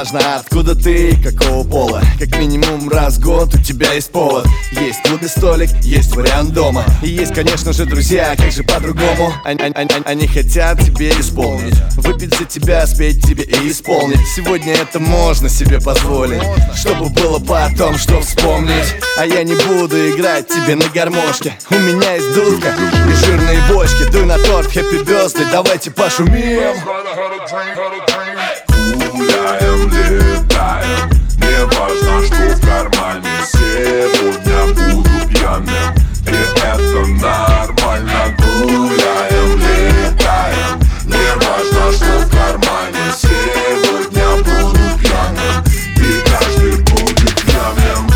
важно, откуда ты, какого пола. Как минимум раз в год у тебя есть повод. Есть клубный столик, есть вариант дома. И есть, конечно же, друзья, как же по-другому. Они хотят тебе исполнить, выпить за тебя, спеть тебе и исполнить. Сегодня это можно себе позволить, чтобы было потом, что вспомнить. А я не буду играть тебе на гармошке. У меня есть дудка и жирные бочки. Дуй на торт, happy birthday, давайте пошумим. Гуляем, летаем, не важно, что в кармане. Сегодня буду пьяным, и это нормально. Гуляем, летаем, не важно, что в кармане. Сегодня буду пьяным, и каждый будет пьяным.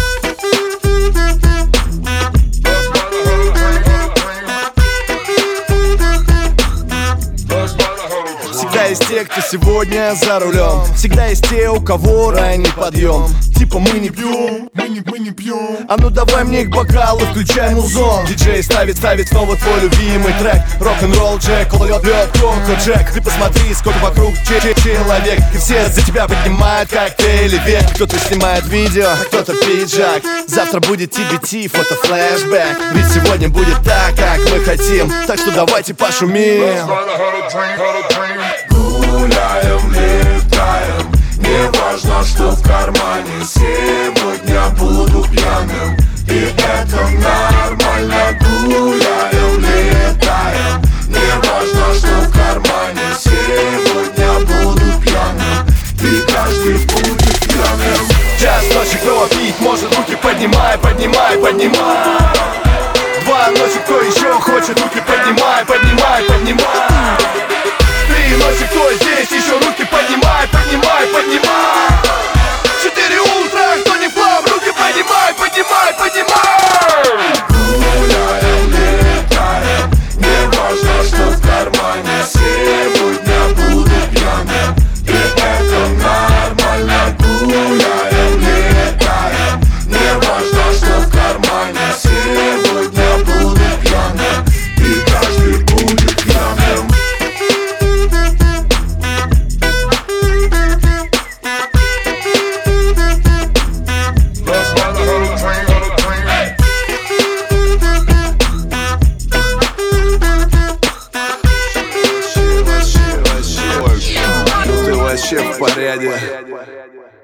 Всегда есть те, кто сегодня за рулем. Всегда есть те, у кого ранний подъем. Типа мы не пьем, мы не пьем. А ну давай мне к бокалу, включай музон. Диджей ставит снова твой любимый трек. Рок-н-ролл Джек, льет коко Джек. Ты посмотри, сколько вокруг человек. И все за тебя поднимают коктейли вверх. Кто-то снимает видео, кто-то пиджак. Завтра будет TBT, фото-флешбэк. Ведь сегодня будет так, как мы хотим. Так что давайте пошумим. Гуляем, летаем, не важно, что в кармане. Сегодня буду пьяным, и это нормально. Гуляем, летаем, не важно, что в кармане. Сегодня буду пьяным, и каждый будет пьяным. Час ночи, кто пить может, руки поднимай, поднимай, поднимай. 2 ночи, кто еще хочет, руки поднимай, поднимай, поднимай. 3 ночи, кто здесь, еще руки поднимай, поднимай, поднимай. 4 утра, кто не в клуб, руки поднимай, поднимай, поднимай. Гуляем, летаем, не важно, что в кармане. Сегодня буду пьяным, и это нормально. Гуляем, летаем, не важно, что в кармане. Сегодня буду пьяным, и каждый будет пьяным. Ты вообще в порядке.